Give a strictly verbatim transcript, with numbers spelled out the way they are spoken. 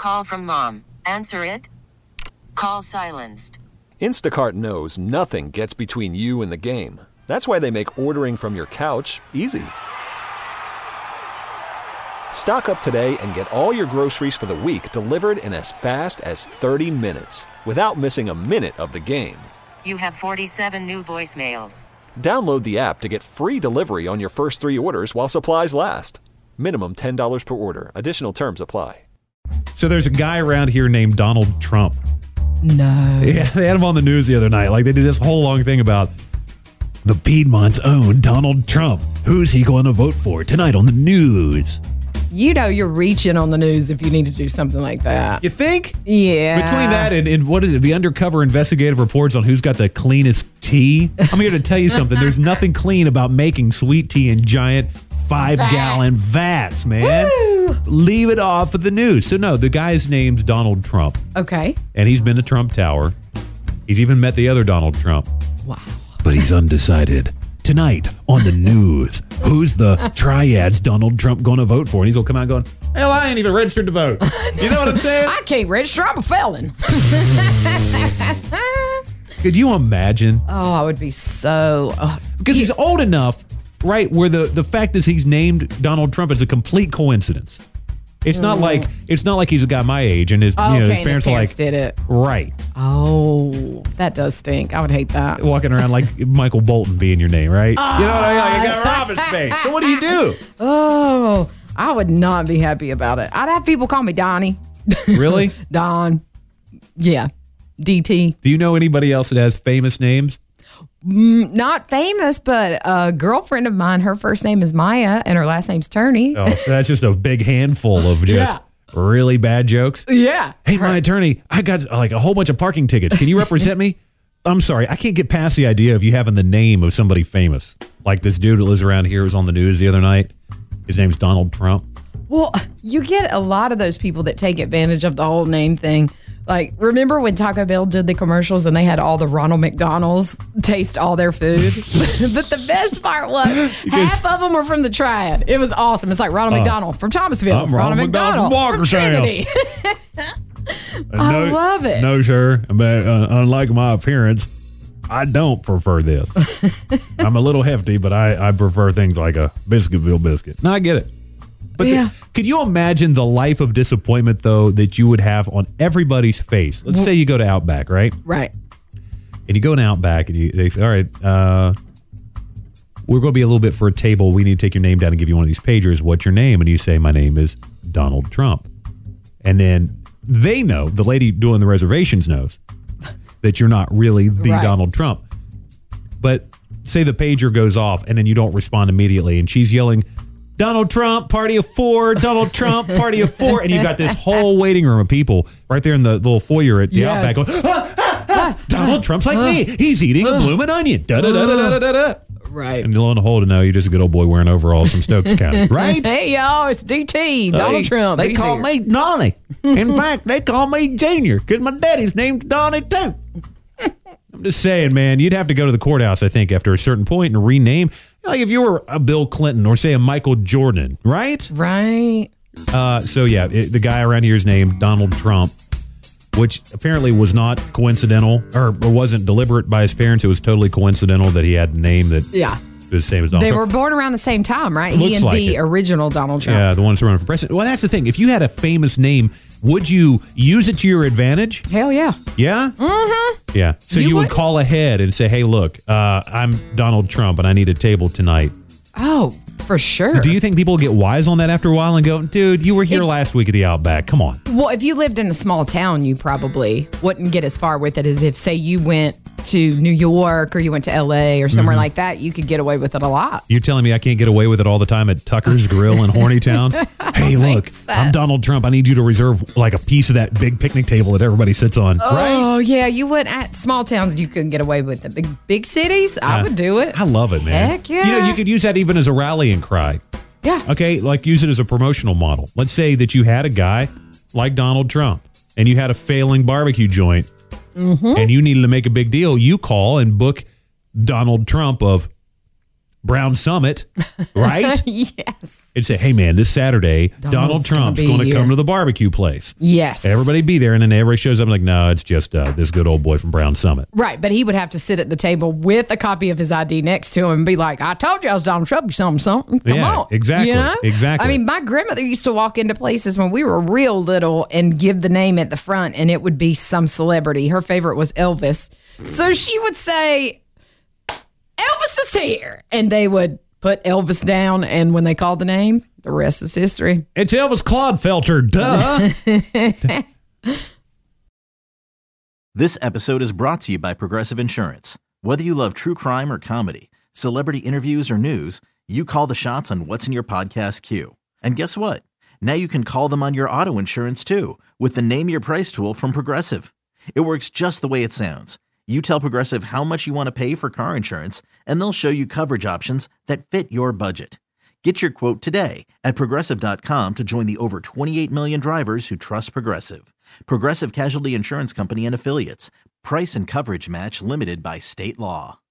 call from mom. Answer it. Call silenced. Instacart knows nothing gets between you and the game. That's why they make ordering from your couch easy. Stock up today and get all your groceries for the week delivered in as fast as thirty minutes without missing a minute of the game. You have forty-seven new voicemails. Download the app to get free delivery on your first three orders while supplies last. Minimum ten dollars per order. Additional terms apply. So there's a guy around here named Donald Trump. No. Yeah, they had him on the news the other night. Like, they did this whole long thing about the Piedmont's own Donald Trump. Who's he going to vote for tonight on the news? You know you're reaching on the news if you need to do something like that. You think? Yeah. Between that and, and what is it, the undercover investigative reports on who's got the cleanest tea? I'm here to tell you something. There's nothing clean about making sweet tea in giant five-gallon vats, man. Woo! Leave it off of the news. So, no, the guy's name's Donald Trump. Okay. And he's been to Trump Tower. He's even met the other Donald Trump. Wow. But he's undecided. Tonight on the news, who's the triads Donald Trump going to vote for? And he's going to come out going, hell, I ain't even registered to vote. You know what I'm saying? I can't register. I'm a felon. Could you imagine? Oh, I would be so... Uh, because he's old enough, right, where the, the fact is he's named Donald Trump is a complete coincidence. It's not mm. like it's not like he's a guy my age and his, oh, you know, okay, his parents, his parents are like, did it. Right. Oh, that does stink. I would hate that. Walking around like Michael Bolton being your name, right? Oh. You know what I mean? Like, you got Robin's face. So what do you do? Oh, I would not be happy about it. I'd have people call me Donnie. Really? Don. Yeah. D T. Do you know anybody else that has famous names? Mm, not famous, but a girlfriend of mine, her first name is Maya and her last name's Turney. Oh, so that's just a big handful of just yeah. really bad jokes? Yeah. Hey, my attorney, I got like a whole bunch of parking tickets. Can you represent me? I'm sorry, I can't get past the idea of you having the name of somebody famous. Like this dude that lives around here was on the news the other night. His name's Donald Trump. Well, you get a lot of those people that take advantage of the whole name thing. Like, remember when Taco Bell did the commercials and they had all the Ronald McDonald's taste all their food? But the best part was half of them were from the Triad. It was awesome. It's like Ronald uh, McDonald from Thomasville. I'm Ronald, Ronald McDonald, McDonald from Trinity. I no, love it. No, sir. But, uh, unlike my appearance, I don't prefer this. I'm a little hefty, but I, I prefer things like a Biscuitville biscuit. No, I get it. But yeah. the, could you imagine the life of disappointment, though, that you would have on everybody's face? Let's say you go to Outback, right? Right. And you go to Outback and you, they say, all right, uh, we're going to be a little bit for a table. We need to take your name down and give you one of these pagers. What's your name? And you say, my name is Donald Trump. And then they know, the lady doing the reservations knows that you're not really the right. Donald Trump. But say the pager goes off and then you don't respond immediately and she's yelling, Donald Trump, party of four, Donald Trump, party of four. And you've got this whole waiting room of people right there in the little foyer at the yes. Outback going, ah, ah, ah, Donald Trump's like uh, me. He's eating uh, a blooming onion. Da, da, da, da, da, da, da. Right. And lo and behold, to know you're just a good old boy wearing overalls from Stokes County, right? Hey, y'all, it's D T, Donald hey, Trump. They He's call here. me Donnie. In fact, they call me Junior because my daddy's name's Donnie too. I'm just saying, man, you'd have to go to the courthouse, I think, after a certain point and rename. Like if you were a Bill Clinton or, say, a Michael Jordan, right? Right. Uh, so, yeah, it, the guy around here is named Donald Trump, which apparently was not coincidental or, or wasn't deliberate by his parents. It was totally coincidental that he had a name that yeah. was the same as Donald they Trump. They were born around the same time, right? It he looks and like the it. original Donald Trump. Yeah, the ones running for president. Well, that's the thing. If you had a famous name, would you use it to your advantage? Hell yeah. Yeah? Mm-hmm. Yeah. So you, you would wouldn't? call ahead and say, hey, look, uh, I'm Donald Trump and I need a table tonight. Oh, for sure. Do you think people get wise on that after a while and go, dude, you were here It, last week at the Outback. Come on. Well, if you lived in a small town, you probably wouldn't get as far with it as if, say, you went to New York or you went to L A or somewhere mm-hmm. like that. You could get away with it a lot. You're telling me I can't get away with it all the time at Tucker's Grill in Hornytown? Hey, look, I'm Donald Trump. I need you to reserve like a piece of that big picnic table that everybody sits on. Oh, right? yeah. You would at small towns, you couldn't get away with it. Big, big cities, yeah. I would do it. I love it, man. Heck yeah. You know, you could use that even as a rallying cry. Yeah. Okay, like use it as a promotional model. Let's say that you had a guy like Donald Trump and you had a failing barbecue joint mm-hmm. and you needed to make a big deal. You call and book Donald Trump of Brown Summit, right? Yes. It'd say, hey, man, this Saturday, Donald's Donald Trump's gonna be going to come here. to the barbecue place. Yes. Everybody be there. And then everybody shows up and like, no, it's just uh, this good old boy from Brown Summit. Right, but he would have to sit at the table with a copy of his I D next to him and be like, I told you I was Donald Trump, something, something. Come Yeah, on. exactly, You know? exactly. I mean, my grandmother used to walk into places when we were real little and give the name at the front, and it would be some celebrity. Her favorite was Elvis. So she would say, Elvis is here. And they would put Elvis down, and when they called the name, the rest is history. It's Elvis Clodfelter, duh. This episode is brought to you by Progressive Insurance. Whether you love true crime or comedy, celebrity interviews or news, you call the shots on what's in your podcast queue. And guess what? Now you can call them on your auto insurance too with the Name Your Price tool from Progressive. It works just the way it sounds. You tell Progressive how much you want to pay for car insurance, and they'll show you coverage options that fit your budget. Get your quote today at Progressive dot com to join the over twenty-eight million drivers who trust Progressive. Progressive Casualty Insurance Company and Affiliates. Price and coverage match limited by state law.